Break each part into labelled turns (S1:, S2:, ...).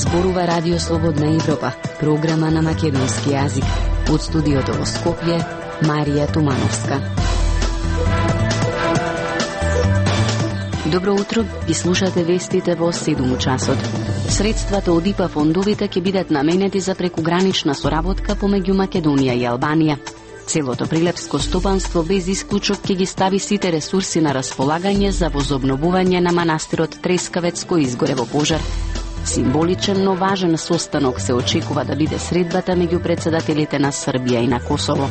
S1: зборува Радио Слободна Европа, програма на македонски јазик. Од студиото во Скопје, Марија Тумановска. Добро утро, ги слушате вестите во 7 часот. Средствата од ИПА фондовите ќе бидат наменети за прекугранична соработка помеѓу Македонија и Албанија. Целото прилепско стопанство без исклучок ќе ги стави сите ресурси на располагање за возобновување на манастирот Трескавец кој изгоре во пожар. Символичен, но важен состанок се очекува да биде средбата меѓу председателите на Србија и на Косово.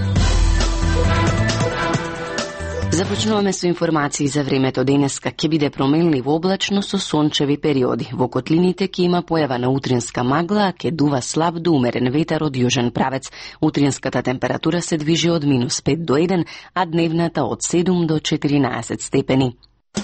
S1: Започнуваме со информации за времето. Денеска ќе биде променливо облачно со сончеви периоди. Во котлините ќе има појава на утринска магла, а ќе дува слаб до умерен ветер од јужен правец. Утринската температура се движи од -5 до 1, а дневната од 7 до 14 степени.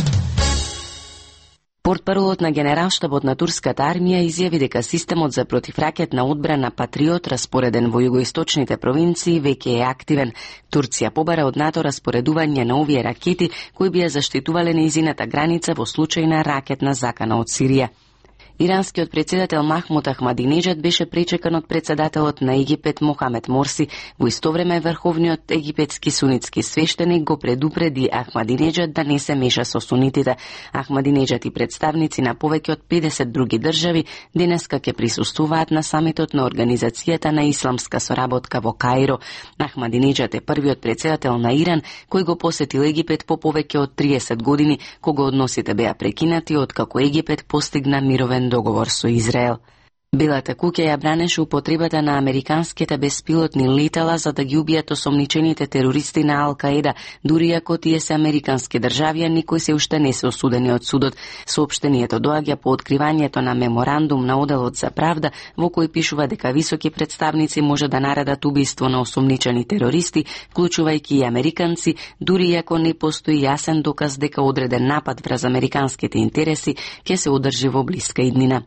S1: Портпаролот на Генералштабот на турската армија изјави дека системот за противракетна одбрана Патриот, распореден во југоисточните провинции, веќе е активен. Турција побара од НАТО распоредување на овие ракети кои би ја заштитувале нејзината граница во случај на ракетна закана од Сирија. Иранскиот председател Махмуд Ахмадинеджад беше пречекан од председателот на Египет Мохамед Морси. Во исто време врховниот египетски сунитски свештеник го предупреди Ахмадинеджад да не се меша со сунитите. Ахмадинеджад и представници на повеќе од 50 други држави денеска ќе присуствуваат на самитот на Организацијата на исламска соработка во Каиро. Ахмадинеджад е првиот председател на Иран кој го посетил Египет по повеќе од 30 години, кога односите беа прекинати откако Египет постигна мировен договор со Израел. Белата куќа ја бранеше употребата на американските беспилотни летала за да ги убијат осомничените терористи на Ал-Каеда, дури ако тие се американски државјани кои се уште не се осудени од судот. Соопштението доаѓа по откривањето на меморандум на Оделот за правда, во кој пишува дека високи представници може да наредат убиство на осомничени терористи, вклучувајќи и американци, дури ако не постои јасен доказ дека одреден напад врз американските интереси ќе се одржи во блиска иднина.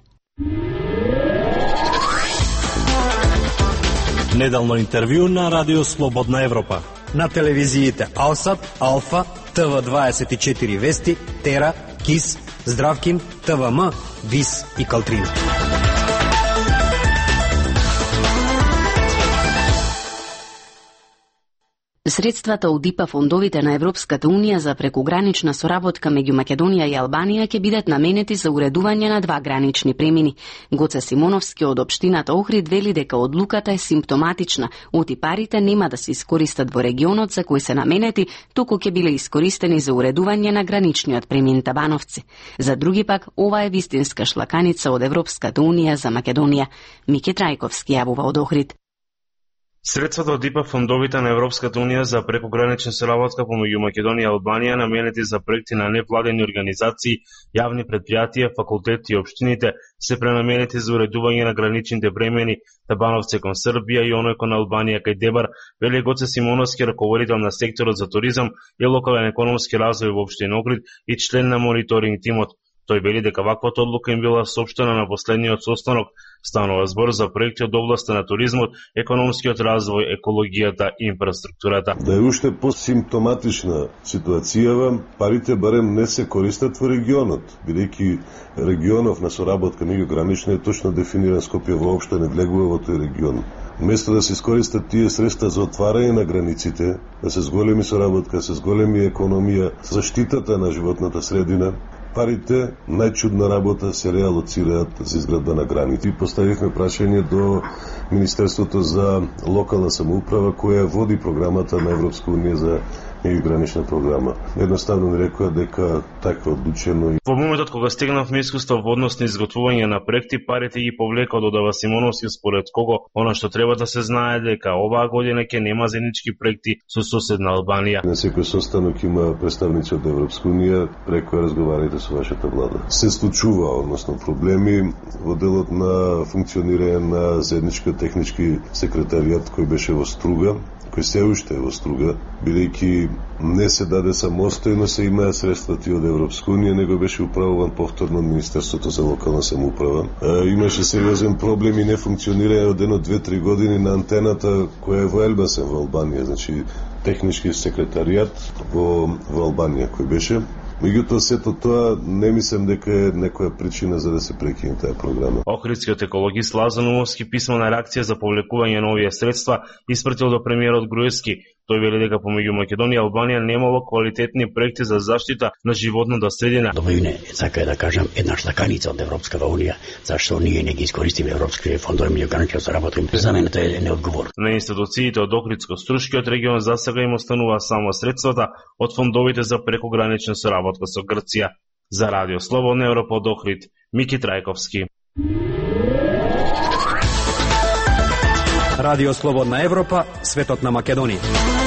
S2: Неделно интервју на Радио Слободна Европа.
S3: На телевизиите Алсат, Алфа, ТВ24 Вести, Тера, КИС, Здравкин, ТВМ, ВИС и Калтрина.
S1: Средствата од ИПА фондовите на Европската Унија за прекугранична соработка меѓу Македонија и Албанија ќе бидат наменети за уредување на два гранични премини. Гоце Симоновски од општината Охрид вели дека одлуката е симптоматична, оти парите нема да се искористат во регионот за кој се наменети, туку ќе биле искористени за уредување на граничниот премин Табановци. За други пак, ова е вистинска шлаканица од Европската Унија за Македонија. Мики Трајковски јавува од Охрид.
S4: Средствата од ИПА фондовите на Европската Унија за прекугранична соработка помеѓу Македонија и Албанија наменети за проекти на невладени организации, јавни предпријатија, факултети и општините се пренаменети за уредување на граничните премени Табановци кон Србија и оној кон Албанија кај Дебар, вели Гоце Симоновски, раководител на секторот за туризам и локален економски развој во општина Охрид и член на мониторинг тимот. Тој вели дека ваквата одлука им била соопштена на последниот состанок. Станува збор за проекти од областа на туризмот, економскиот развој, екологијата и инфраструктурата.
S5: Да е уште посимптоматична ситуацијава, парите барем не се користат во регионот, бидејќи регионов на соработка меѓугранична е точно дефиниран. Скопје воопшто не влегува во тој регион. Вместо да се искористат тие средства за отварање на границите, да се зголеми соработка, се зголеми економија, заштитата на животната средина, парите, најчудна работа, се реалоцираат за изградба на граници. Поставивме прашање до Министерството за локална самоуправа, која води програмата на Европска Унија за меѓугранична програма. Едноставно ми рекоа дека така одлучено.
S4: Во моментот кога стегнавме искуство во однос на изготвување на проекти, парите ги повлека додава Симоновски, според кого она што треба да се знае дека оваа година ќе нема заеднички проекти со соседна Албанија.
S5: На секој состанок има представници од Европска Унија, преку разговарате со вашата влада. Се случува, односно проблеми во делот на функционирање на заеднички технички секретаријат кој беше во Струга, кој се уште е во Струга, бидејќи не се даде самостојно, се имаа средства ти од Европска Унија, него беше управуван повторно од Министерството за локална самоуправа. Имаше сериозен проблем и не функционирање од едно 2-3 години на антената која е во Елбасен во Албанија, значи технички секретаријат во Албанија кој беше. Меѓутоа сето тоа не мислам дека е некоја причина за да се прекине таа програма.
S4: Охридскиот екологист Лазар Умовски писмена реакција за повлекување на овие средства испратил до премиерот Груевски. Тој вели дека помеѓу Македонија и Албанија немало квалитетни проекти за заштита на животната средина.
S6: Довојне, сака да кажам, една штаканица од Европската унија, зашто ние не ги искористиме европските фондови меѓугранично се работим. За мене тоа е неодговорно.
S4: На институциите од Охридско-Струшкиот регион засега им останува само средствата од фондовите за прекогранична соработка со Грција. За Радио Слободна Европа од Охрид, Мики Трајковски.
S3: Радио Слободна Европа, светот на Македонија.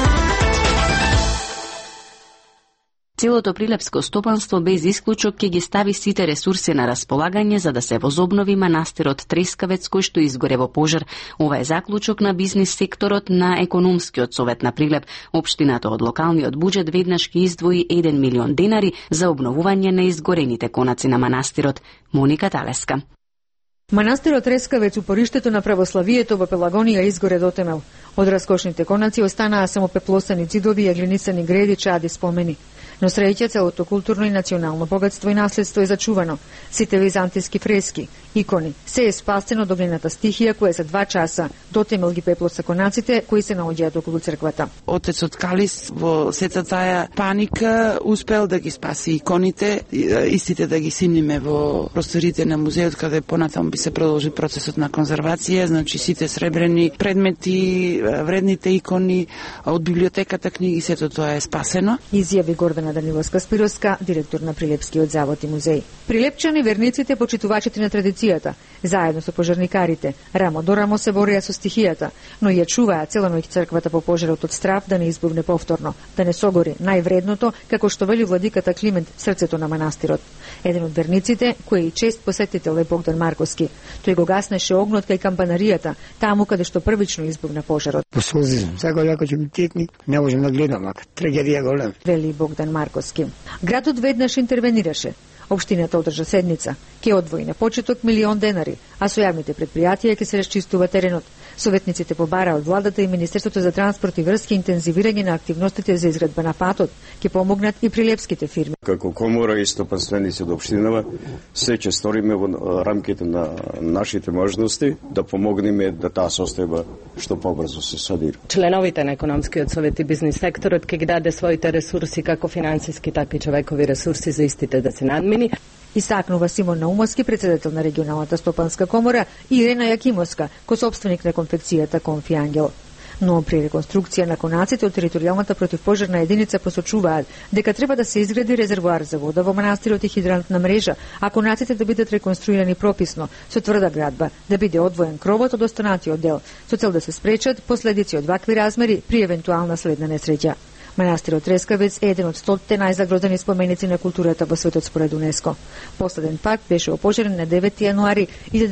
S1: Целото прилепско стопанство без исклучок ќе ги стави сите ресурси на располагање за да се возобнови манастирот Трескавец кој што изгоре во пожар. Ова е заклучок на бизнис секторот на економскиот совет на Прилеп. Општината од локалниот буџет веднаш ќе издвои 1 милион денари за обновување на изгорените конаци на манастирот. Моника Талеска.
S7: Манастирот Трескавец, упориштето на православието во Пелагонија, изгоре дотемел. Од раскошните конаци останаа само пеплосани ѕидови и глиницани греди, чади спомени. Но среќа целото културно и национално богатство и наследство е зачувано. Сите византиски фрески, икони, се е спасено до глината стихија која за 2 часа дотемел ги пеплоса конаците кои се наоѓаат околу црквата.
S8: Отецот Калис во сета таа паника успел да ги спаси иконите, истите да ги симниме во просторите на музеот каде понатаму би се продолжи процесот на конзервација, значи сите сребрени предмети, вредните икони од библиотеката, книги, сето тоа е спасено.
S7: Изјави Гордана Даниловска-Спировска, директор на Прилепскиот завод и музеј. Прилепчани, верниците, почитувачите на традицијата, заедно со пожарникарите, рамо до рамо се борија со стихијата, но ја чуваа целоноќ црквата по пожарот од страв да не избувне повторно, да не согори највредното, како што вели владиката Климент, срцето на манастирот. Еден од верниците, кој и чест посетител е Богдан Марковски. Тој го гаснеше огнот кај кампанаријата, таму каде што првично избувна пожарот.
S9: По сълзи, сега леко ќе ми текни, не можем да гледам, ака трагедија голем.
S7: Вели Богдан Марковски. Градот веднаш интервенираше. Општината одржа седница, ќе одвои на почеток 1 милион денари, а со јавните предпријатија ќе се расчистува теренот. Советниците побара од владата и Министерството за транспорт и врски интензивирање на активностите за изградба на патот, ќе помогнат и прилепските фирми.
S10: Како комора и стопанственици од општинава, се ќе сториме во рамките на нашите можности да помогнеме да таа состојба што побрзо се садира.
S11: Членовите на економскиот совет и бизнис секторот ќе ги даде своите ресурси, како финансиски, така и човекови ресурси за истите да се надмени.
S7: Истакнува Симон Наумовски, председател на регионалната стопанска комора, и Ирена Јакимовска, косопственик на конфекцијата Конфи Ангел. Но при реконструкција на конаците од територијалната противпожарна единица посочуваат дека треба да се изгради резервоар за вода во манастирот и хидрантна мрежа, а конаците да бидат реконструирани прописно, со тврда градба, да биде одвоен кровот од останатиот дел, со цел да се спречат последици од вакви размери при евентуална следна несреќа. Манастирот Трескавец е еден од 100 најзагрозени споменици на културата во светот според УНЕСКО. Последен пат беше опожарен на 9 јануари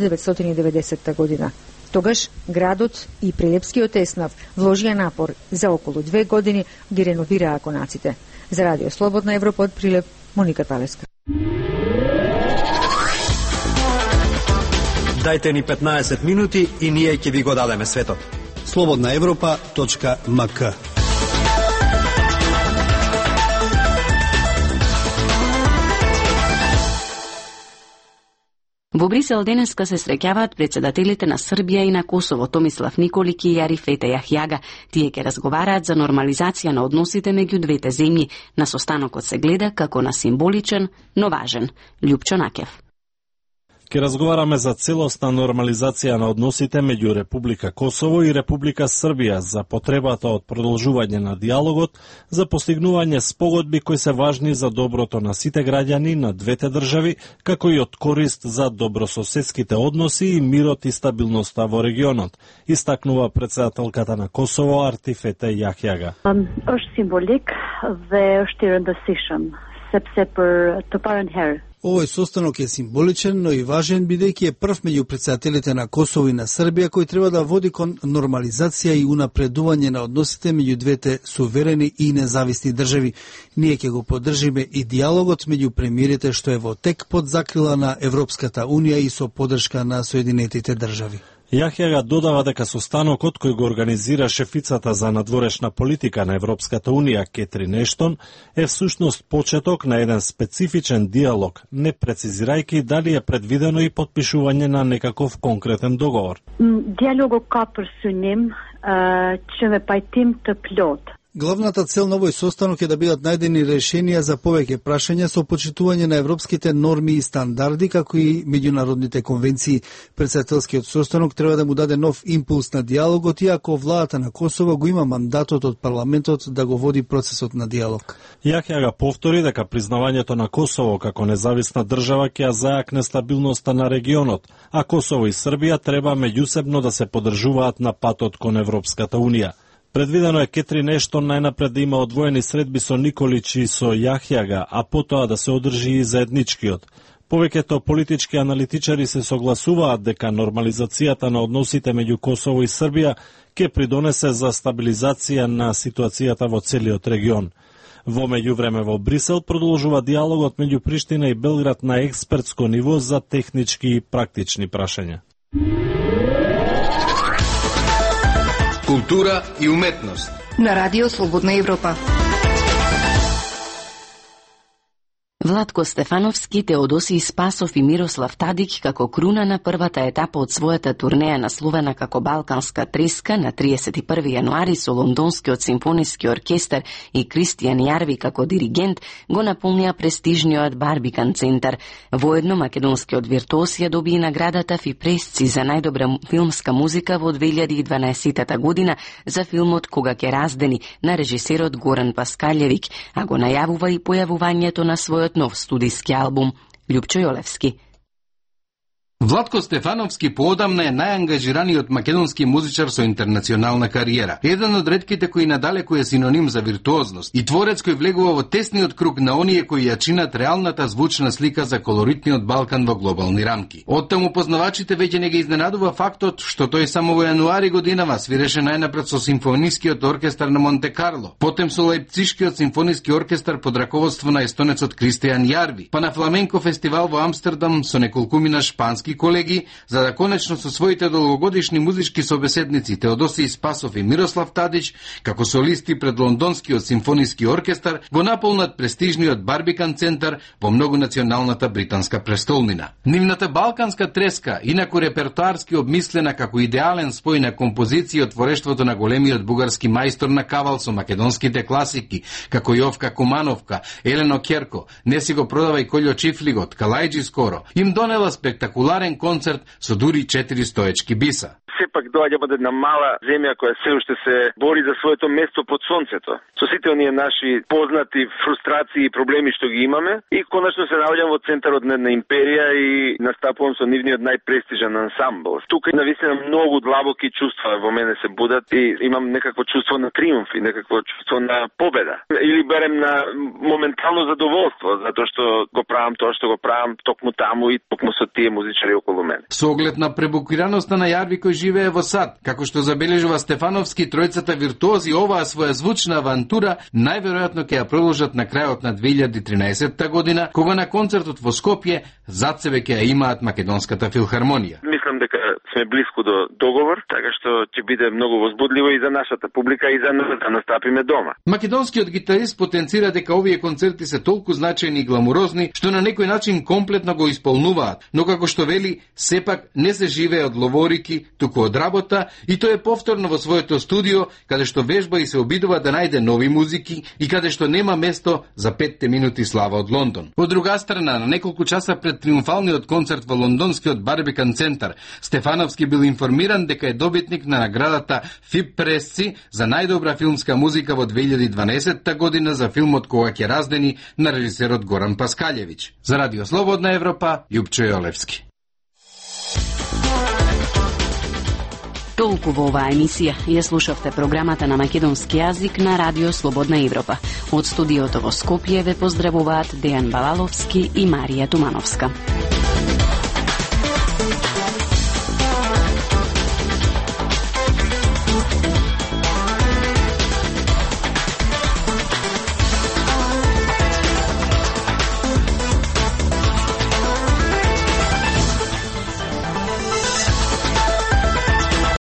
S7: 1990 година. Тогаш градот и Прилепскиот еснав вложија напор за околу 2 години ги реновираа конаците. За Радио Слободна Европа од Прилеп, Моника Талеска.
S3: Дајте ни 15 минути и ние ќе ви го дадеме светот.
S2: slobodnaevropa.mk.
S1: Во Брисел денеска се среќаваат председателите на Србија и на Косово, Томислав Николич и Арифете Јахјага. Тие ќе разговараат за нормализација на односите меѓу двете земји. На состанокот се гледа како на символичен, но важен. Љупчо Накев.
S2: Ке разговараме за целосна нормализација на односите меѓу Република Косово и Република Србија, за потребата од продолжување на диалогот, за постигнување спогодби кои се важни за доброто на сите граѓани на двете држави, како и од корист за добрососедските односи и мирот и стабилноста во регионот, истакнува председателката на Косово Артифете Јахјага.
S12: Është simbolik dhe është i rëndësishëm, sepse për të parën herë
S13: Овој состанок е символичен, но и важен, бидејќи е прв меѓу председателите на Косово и на Србија кој треба да води кон нормализација и унапредување на односите меѓу двете суверени и независни држави. Ние ќе го поддржиме и диалогот меѓу премиерите што е во тек под закрила на Европската унија и со поддршка на Соединетите држави.
S2: Јахјага додава дека состанокот кој го организира шефицата за надворешна политика на Европската Унија Кетрин Ештон е всушност почеток на еден специфичен диалог, не прецизирајќи дали е предвидено и подпишување на некаков конкретен договор.
S12: Диалогот ka për synim që me pajtim të plot.
S13: Главната цел на овој состанок е да бидат најдени решенија за повеќе прашања со почитување на европските норми и стандарди, како и меѓународните конвенции. Председателскиот состанок треба да му даде нов импулс на диалогот, иако владата на Косово го има мандатот од парламентот да го води процесот на диалог.
S2: Јахјага повтори дека признавањето на Косово како независна држава ќе зајакне стабилноста на регионот, а Косово и Србија треба меѓусебно да се поддржуваат на патот кон Европската Унија. Предвидено е Кетрин Ештон најнапред да има одвоени средби со Николич и со Јахјага, а потоа да се одржи и заедничкиот. Повеќето политички аналитичари се согласуваат дека нормализацијата на односите меѓу Косово и Србија ќе придонесе за стабилизација на ситуацијата во целиот регион. Во меѓувреме во Брисел продолжува диалогот меѓу Приштина и Белград на експертско ниво за технички и практични прашања.
S14: Култура и уметност
S15: на Радио Слободна Европа.
S1: Владко Стефановски, Теодосиј Спасов и Мирослав Тадик како круна на првата етапа од својата турнеја насловена како Балканска треска на 31 јануари со Лондонскиот симфониски оркестар и Кристијан Јарви како диригент го наполнија престижниот Барбикан центар. Воедно македонскиот виртуоз ја доби наградата Фипресци за најдобра филмска музика во 2012 година за филмот Кога ќе раздени на режисерот Горан Паскалјевик, а го најавува и појавувањето на својот нов студиски албум. Љупчо Јолевски.
S14: Владко Стефановски поодамна е најангажираниот македонски музичар со интернационална кариера. Еден од ретките кои надалеку е синоним за виртуозност и творец кој влегува во тесниот круг на оние кои ја чинат реалната звучна слика за колоритниот Балкан во глобални рамки. Оттаму познавачите веќе не ги изненадува фактот што тој само во јануари годинава свиреше најнапред со симфонискиот оркестар на Монте Карло, потем со Лајпцишкиот симфониски оркестар под раководство на естонецот Кристијан Јарви, па на фламенко фестивал во Амстердам со неколкумина шпански колеги, за да конечно со своите долгогодишни музички собеседници Теодосиј Спасов и Мирослав Тадич, како солисти пред Лондонскиот симфониски оркестар, го наполнат престижниот Барбикан центар во многонационалната британска престолнина. Нивната Балканска треска, инаку репертоарски обмислена како идеален спој на композиција од творештвото на големиот бугарски мајстор на кавал со македонските класики, како Јовка Кумановка, Елено Керко, Не си го продавај Кољо Чифлигот, Калајджи скоро, им донела спектакуларен концерт со дури 4 стоечки биса.
S16: Сепак доаѓаме од една мала земја која се уште се бори за своето место под сонцето. Со сите оние наши познати фрустрации и проблеми што ги имаме и конечно се наоѓам во центарот на една империја и настапувам со нивниот најпрестижен ансамбл. Тука навистина многу длабоки чувства во мене се будат и имам некакво чувство на триумф и некакво чувство на победа. Или берем на моментално задоволство, затоа што го правам тоа што го правам токму таму и токму со тие музичари околу мене.
S14: Со оглед на пребукираноста на Јарви кој живее во САД, како што забележува Стефановски, тројцата виртуози оваа своја звучна авантура најверојатно ќе ја продолжат на крајот на 2013 година, кога на концертот во Скопје зад себе ќе ја имаат Македонската филхармонија.
S16: Мислам дека сме блиску до договор, така што ќе биде многу возбудливо и за нашата публика и за нас да настапиме дома.
S14: Македонскиот гитарист потенцира дека овие концерти се толку значајни и гламурозни, што на некој начин комплетно го исполнуваат, но како што вели, сепак не се живее од ловорики, туку од работа, и тоа е повторно во своето студио, каде што вежба и се обидува да најде нови музики и каде што нема место за 5 минути слава од Лондон. Од друга страна, на неколку часа пред триумфалниот концерт во Лондонскиот Барбикан центар, Стефановски бил информиран дека е добитник на наградата Фип Пресци за најдобра филмска музика во 2012 година за филмот Кога ќе раздени на режисерот Горан Паскалјевич. За Радио Слободна Европа, Љупчо Јолевски.
S1: Толку во оваа емисија. Ја слушавте програмата на македонски јазик на Радио Слободна Европа. Од студиото во Скопје ве поздравуваат Дејан Балаловски и Марија Тумановска.